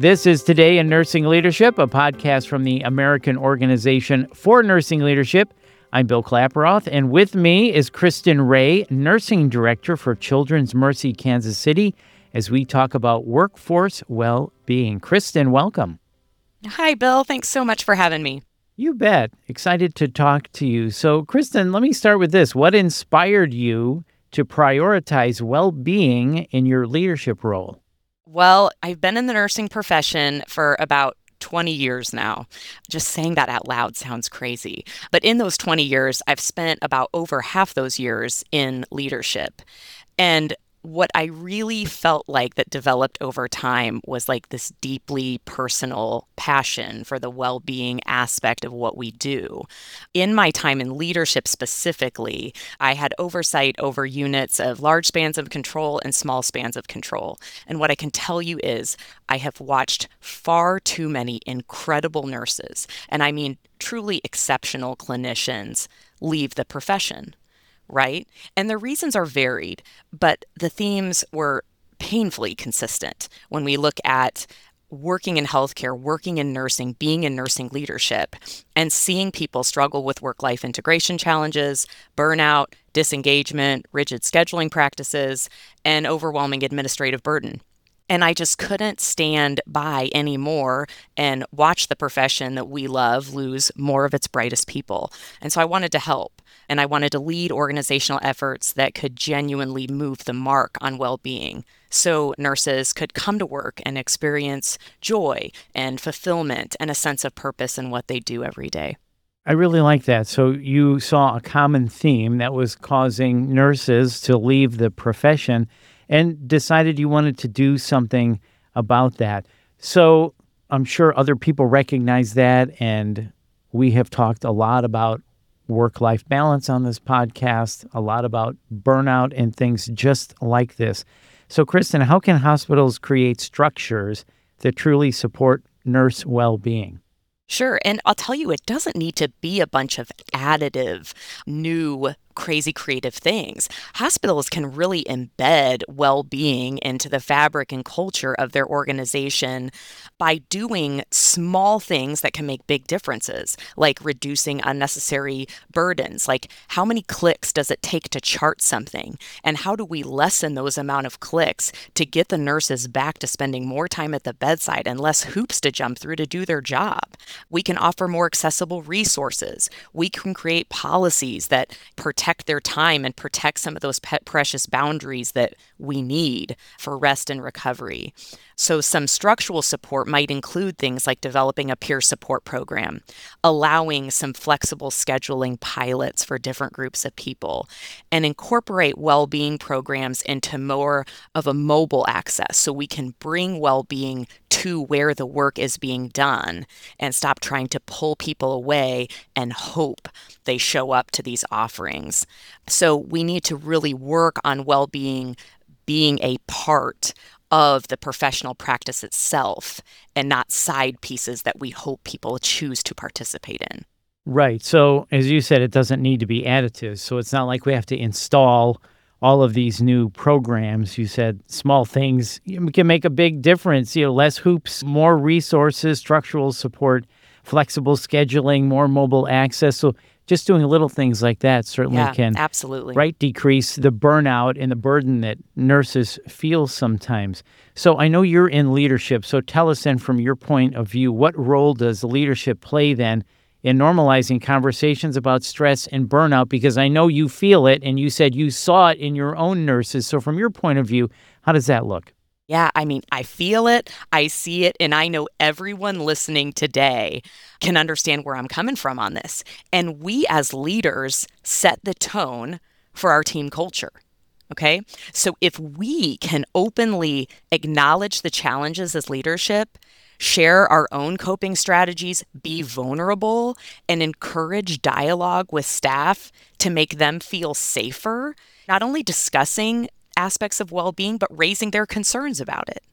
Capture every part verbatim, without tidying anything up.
This is Today in Nursing Leadership, a podcast from the American Organization for Nursing Leadership. I'm Bill Klaproth, and with me is Kristen Ray, Nursing Director for Children's Mercy Kansas City, as we talk about workforce well-being. Kristen, welcome. Hi, Bill. Thanks so much for having me. You bet. Excited to talk to you. So, Kristen, let me start with this. What inspired you to prioritize well-being in your leadership role? Well, I've been in the nursing profession for about twenty years now. Just saying that out loud sounds crazy. But in those twenty years, I've spent about over half those years in leadership. And what I really felt like that developed over time was like this deeply personal passion for the well-being aspect of what we do. In my time in leadership specifically, I had oversight over units of large spans of control and small spans of control. And what I can tell you is I have watched far too many incredible nurses, and I mean truly exceptional clinicians, leave the profession. Right? And the reasons are varied, but the themes were painfully consistent when we look at working in healthcare, working in nursing, being in nursing leadership, and seeing people struggle with work-life integration challenges, burnout, disengagement, rigid scheduling practices, and overwhelming administrative burden. And I just couldn't stand by anymore and watch the profession that we love lose more of its brightest people. And so I wanted to help, and I wanted to lead organizational efforts that could genuinely move the mark on well-being, so nurses could come to work and experience joy and fulfillment and a sense of purpose in what they do every day. I really like that. So you saw a common theme that was causing nurses to leave the profession and decided you wanted to do something about that. So I'm sure other people recognize that, and we have talked a lot about work-life balance on this podcast, a lot about burnout and things just like this. So, Kristen, how can hospitals create structures that truly support nurse well-being? Sure. And I'll tell you, it doesn't need to be a bunch of additive, new, crazy creative things. Hospitals can really embed well-being into the fabric and culture of their organization by doing small things that can make big differences, like reducing unnecessary burdens, like how many clicks does it take to chart something? And how do we lessen those amount of clicks to get the nurses back to spending more time at the bedside and less hoops to jump through to do their job? We can offer more accessible resources. We can create policies that protect their time and protect some of those pet precious boundaries that we need for rest and recovery. So some structural support might include things like developing a peer support program, allowing some flexible scheduling pilots for different groups of people, and incorporate well-being programs into more of a mobile access so we can bring well-being to where the work is being done and stop trying to pull people away and hope they show up to these offerings. So we need to really work on well-being being a part of the professional practice itself and not side pieces that we hope people choose to participate in. Right. So as you said, it doesn't need to be additive. So it's not like we have to install all of these new programs. You said small things can make a big difference. You know, less hoops, more resources, structural support, flexible scheduling, more mobile access. So just doing little things like that certainly yeah, can absolutely. right decrease the burnout and the burden that nurses feel sometimes. So I know you're in leadership. So tell us then, from your point of view, what role does leadership play then in normalizing conversations about stress and burnout? Because I know you feel it, and you said you saw it in your own nurses. So from your point of view, how does that look? Yeah, I mean, I feel it, I see it, and I know everyone listening today can understand where I'm coming from on this. And we as leaders set the tone for our team culture. Okay? So if we can openly acknowledge the challenges as leadership, share our own coping strategies, be vulnerable, and encourage dialogue with staff to make them feel safer, not only discussing aspects of well-being, but raising their concerns about it.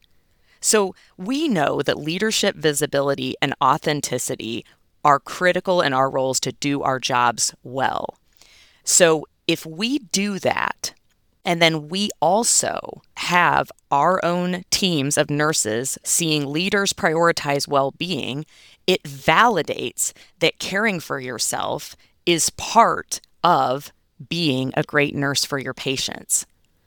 So we know that leadership visibility and authenticity are critical in our roles to do our jobs well. So if we do that, And then we also have our own teams of nurses seeing leaders prioritize well-being. It validates that caring for yourself is part of being a great nurse for your patients.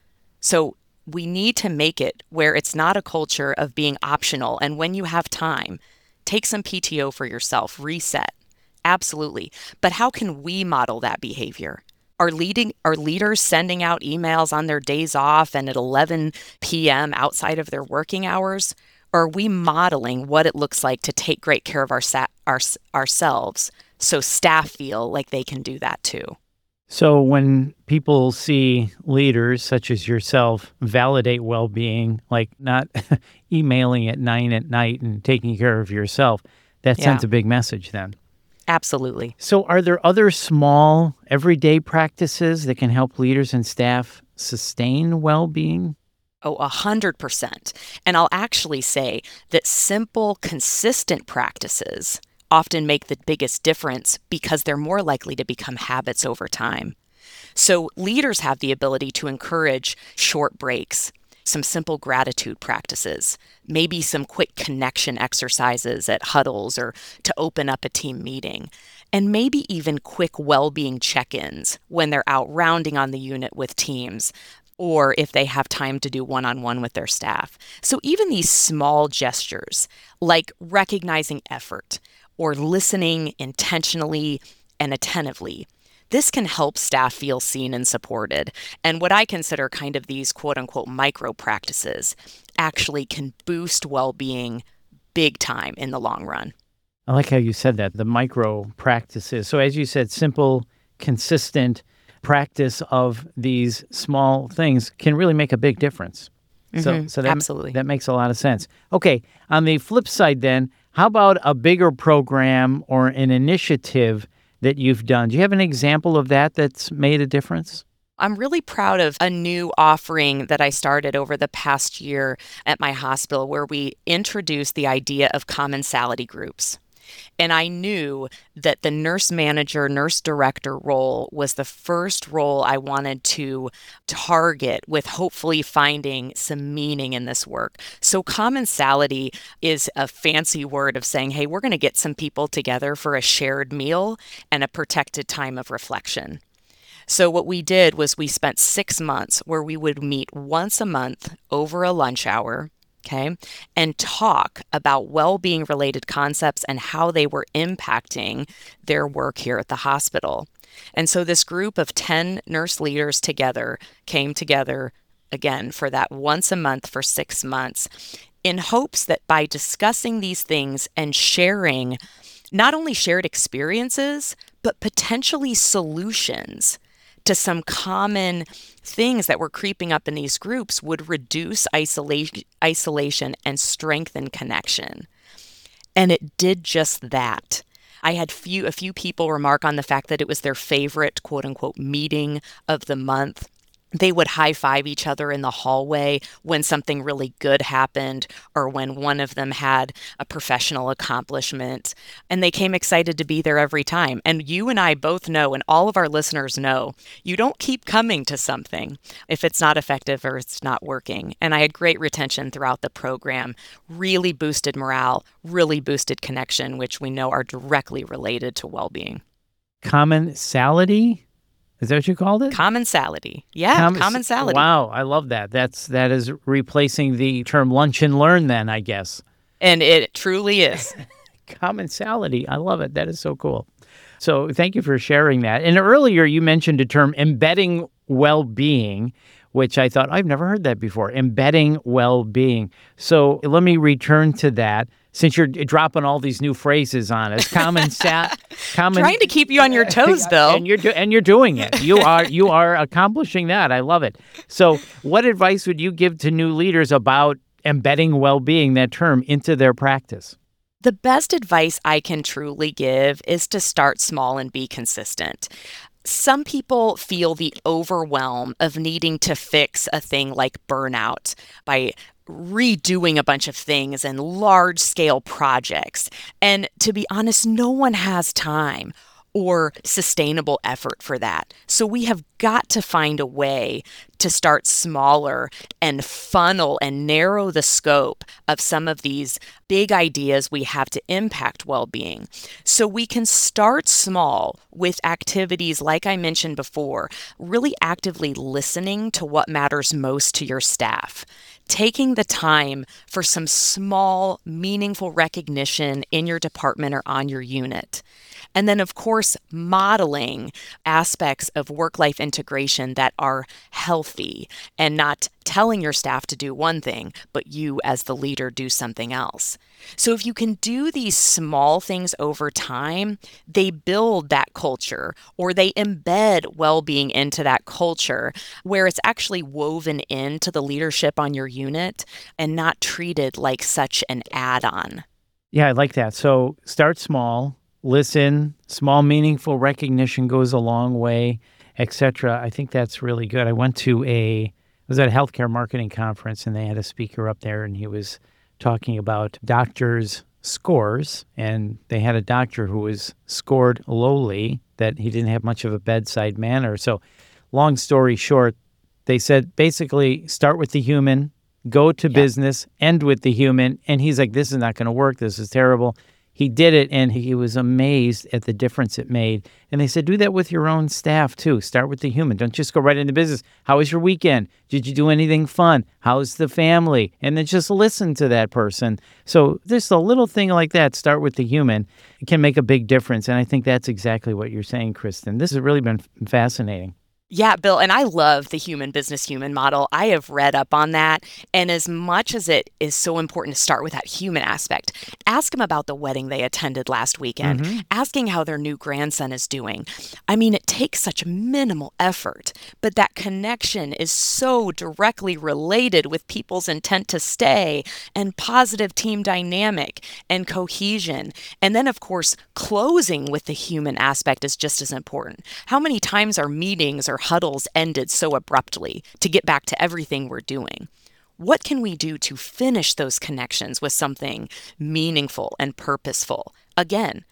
So we need to make it where it's not a culture of being optional. And when you have time, take some P T O for yourself, reset. Absolutely. But how can we model that behavior? Are leading are leaders sending out emails on their days off and at eleven p.m. outside of their working hours? Or are we modeling what it looks like to take great care of our, our ourselves so staff feel like they can do that too? So when people see leaders such as yourself validate well-being, like not emailing at nine at night and taking care of yourself, that Yeah. sends a big message then. Absolutely. So are there other small everyday practices that can help leaders and staff sustain well-being? Oh, a hundred percent. And I'll actually say that simple, consistent practices often make the biggest difference because they're more likely to become habits over time. So leaders have the ability to encourage short breaks, some simple gratitude practices, maybe some quick connection exercises at huddles or to open up a team meeting, and maybe even quick well-being check-ins when they're out rounding on the unit with teams, or if they have time to do one-on-one with their staff. So even these small gestures, like recognizing effort or listening intentionally and attentively, this can help staff feel seen and supported. And what I consider kind of these quote unquote micro practices actually can boost well-being big time in the long run. I like how you said that, the micro practices. So as you said, simple, consistent practice of these small things can really make a big difference. So, Mm-hmm. so that, Absolutely. that makes a lot of sense. Okay, on the flip side then, how about a bigger program or an initiative that you've done? Do you have an example of that that's made a difference? I'm really proud of a new offering that I started over the past year at my hospital where we introduced the idea of commensality groups. And I knew that the nurse manager, nurse director role was the first role I wanted to target with hopefully finding some meaning in this work. So commensality is a fancy word of saying, hey, we're going to get some people together for a shared meal and a protected time of reflection. So what we did was we spent six months where we would meet once a month over a lunch hour, okay, and talk about well-being related concepts and how they were impacting their work here at the hospital. And so this group of ten nurse leaders together came together again for that once a month for six months in hopes that by discussing these things and sharing not only shared experiences, but potentially solutions to some common things that were creeping up in these groups would reduce isolation, isolation and strengthen connection. And it did just that. I had few a few people remark on the fact that it was their favorite quote unquote meeting of the month. They would high five each other in the hallway when something really good happened or when one of them had a professional accomplishment. And they came excited to be there every time. And you and I both know, and all of our listeners know, you don't keep coming to something if it's not effective or it's not working. And I had great retention throughout the program, really boosted morale, really boosted connection, which we know are directly related to well-being. Commensality? Is that what you called it? Commensality. Yeah, Com- commensality. Wow, I love that. That's that is replacing the term lunch and learn then, I guess. And it truly is. Commensality. I love it. That is so cool. So thank you for sharing that. And earlier you mentioned a term embedding well-being, which I thought I've never heard that before. Embedding well-being. So let me return to that. Since you're dropping all these new phrases on us, common sat, common Trying to keep you on your toes, Bill. and you're do, and you're doing it. You are you are accomplishing that. I love it. So, what advice would you give to new leaders about embedding well-being, that term, into their practice? The best advice I can truly give is to start small and be consistent. Some people feel the overwhelm of needing to fix a thing like burnout by redoing a bunch of things and large scale projects. And to be honest, no one has time or sustainable effort for that. So we have got to find a way to start smaller and funnel and narrow the scope of some of these big ideas we have to impact well-being. So we can start small with activities like I mentioned before, really actively listening to what matters most to your staff. Taking the time for some small, meaningful recognition in your department or on your unit. And then, of course, modeling aspects of work-life integration that are healthy and not telling your staff to do one thing, but you as the leader do something else. So if you can do these small things over time, they build that culture or they embed well-being into that culture where it's actually woven into the leadership on your unit and not treated like such an add-on. Yeah, I like that. So start small. Listen, small, meaningful recognition goes a long way, et cetera. I think that's really good. I went to a, I was at a healthcare marketing conference and they had a speaker up there and he was talking about doctors' scores. And they had a doctor who was scored lowly, that he didn't have much of a bedside manner. So long story short, they said basically start with the human, go to Yep. business, end with the human. And he's like, this is not going to work. This is terrible. He did it, and he was amazed at the difference it made. And they said, do that with your own staff, too. Start with the human. Don't just go right into business. How was your weekend? Did you do anything fun? How's the family? And then just listen to that person. So just a little thing like that, start with the human, it can make a big difference. And I think that's exactly what you're saying, Kristen. This has really been fascinating. Yeah, Bill, and I love the human business human model. I have read up on that. And as much as it is so important to start with that human aspect, ask them about the wedding they attended last weekend, mm-hmm. asking how their new grandson is doing. I mean, it takes such minimal effort, but that connection is so directly related with people's intent to stay and positive team dynamic and cohesion. And then, of course, closing with the human aspect is just as important. How many times are meetings or huddles ended so abruptly to get back to everything we're doing? What can we do to finish those connections with something meaningful and purposeful? Again,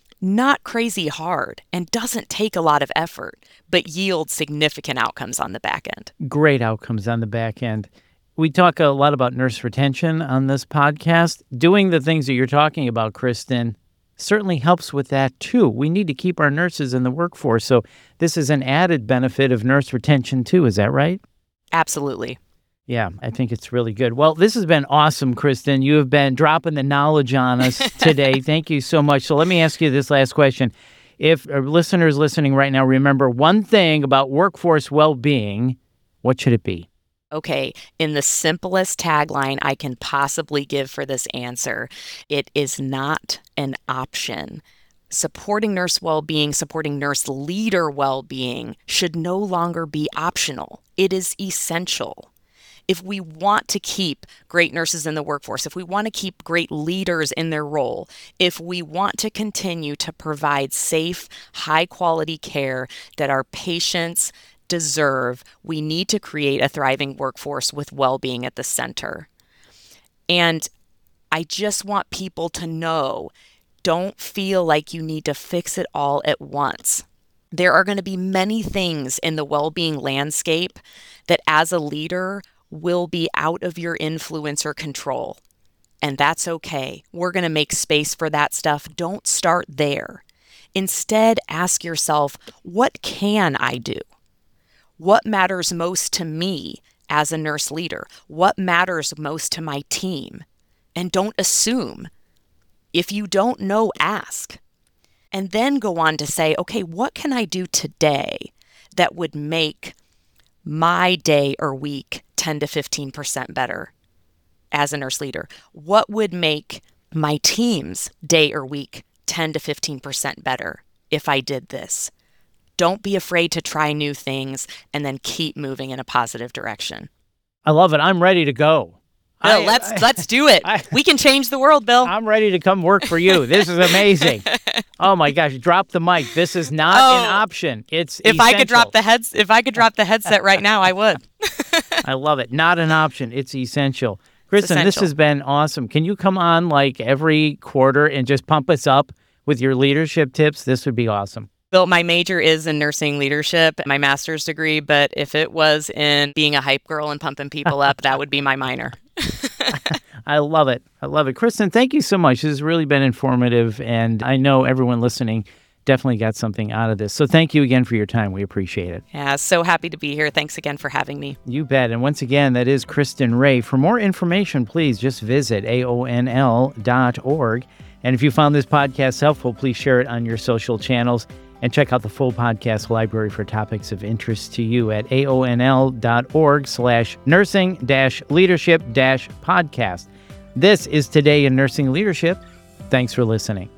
not crazy hard and doesn't take a lot of effort, but yields significant outcomes on the back end. Great outcomes on the back end. We talk a lot about nurse retention on this podcast. Doing the things that you're talking about, Kristen, certainly helps with that too. We need to keep our nurses in the workforce. So this is an added benefit of nurse retention too. Is that right? Absolutely. Yeah, I think it's really good. Well, this has been awesome, Kristen. You have been dropping the knowledge on us today. Thank you so much. So let me ask you this last question. If our listeners listening right now remember one thing about workforce well-being, what should it be? Okay, in the simplest tagline I can possibly give for this answer, it is not an option. Supporting nurse well-being, supporting nurse leader well-being should no longer be optional. It is essential. If we want to keep great nurses in the workforce, if we want to keep great leaders in their role, if we want to continue to provide safe, high-quality care that our patients deserve, we need to create a thriving workforce with well-being at the center. And I just want people to know, don't feel like you need to fix it all at once. There are going to be many things in the well-being landscape that as a leader will be out of your influence or control. And that's okay. We're going to make space for that stuff. Don't start there. Instead, ask yourself, what can I do? What matters most to me as a nurse leader? What matters most to my team? And don't assume. If you don't know, ask. And then go on to say, okay, what can I do today that would make my day or week ten to fifteen percent better as a nurse leader? What would make my team's day or week ten to fifteen percent better if I did this? Don't be afraid to try new things and then keep moving in a positive direction. I love it. I'm ready to go. Bill, I, let's I, let's do it. I, we can change the world, Bill. I'm ready to come work for you. This is amazing. Oh my gosh, drop the mic. This is not oh, an option. It's if essential. I could drop the heads if I could drop the headset right now, I would. I love it. Not an option. It's essential. Kristen, it's essential. This has been awesome. Can you come on like every quarter and just pump us up with your leadership tips? This would be awesome. Well, my major is in nursing leadership, my master's degree, but if it was in being a hype girl and pumping people up, that would be my minor. I love it. I love it. Kristen, thank you so much. This has really been informative, and I know everyone listening definitely got something out of this. So thank you again for your time. We appreciate it. Yeah, so happy to be here. Thanks again for having me. You bet. And once again, that is Kristen Ray. For more information, please just visit A O N L dot org. And if you found this podcast helpful, please share it on your social channels and check out the full podcast library for topics of interest to you at A O N L dot org slash nursing dash leadership dash podcast. This is Today in Nursing Leadership. Thanks for listening.